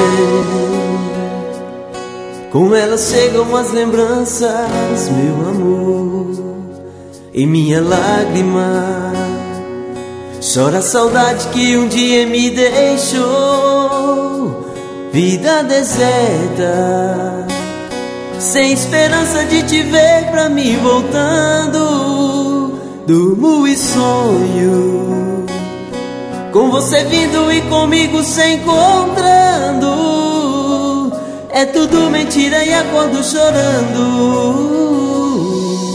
Com ela chegam as lembranças, meu amor, e minha lágrima chora a saudade que um dia me deixou. Vida deserta, sem esperança de te ver pra mim voltando. Durmo e sonho com você vindo e comigo se encontrando. É tudo mentira e acordo chorando.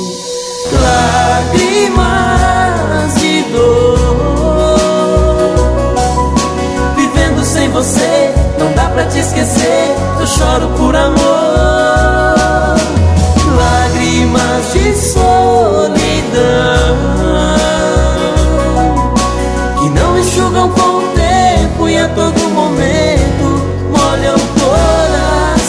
Lágrimas de dor, vivendo sem você, não dá pra te esquecer. Eu choro por amor. Lágrimas de solidão que não enxugam com o tempo e a todo momento molham o coração.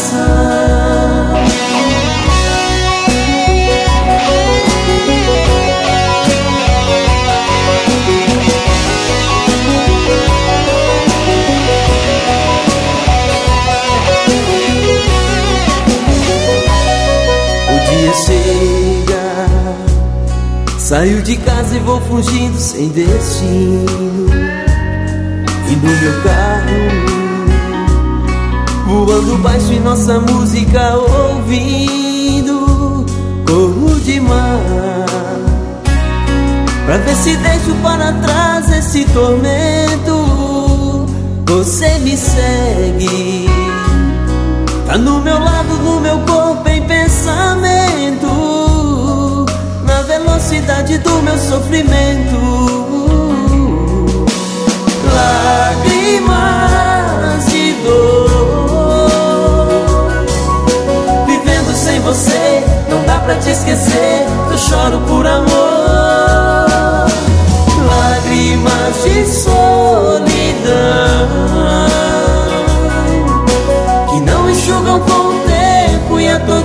O dia chega, saio de casa e vou fugindo sem destino. E no meu carro, voando baixo em nossa música ouvindo, corro de mar pra ver se deixo para trás esse tormento. Você me segue, tá no meu lado, no meu corpo, em pensamento, na velocidade do meu sofrimento. Lágrimas de dor, vivendo sem você, não dá pra te esquecer. Eu choro por amor. Lágrimas de solidão que não enxugam com o tempo e a dor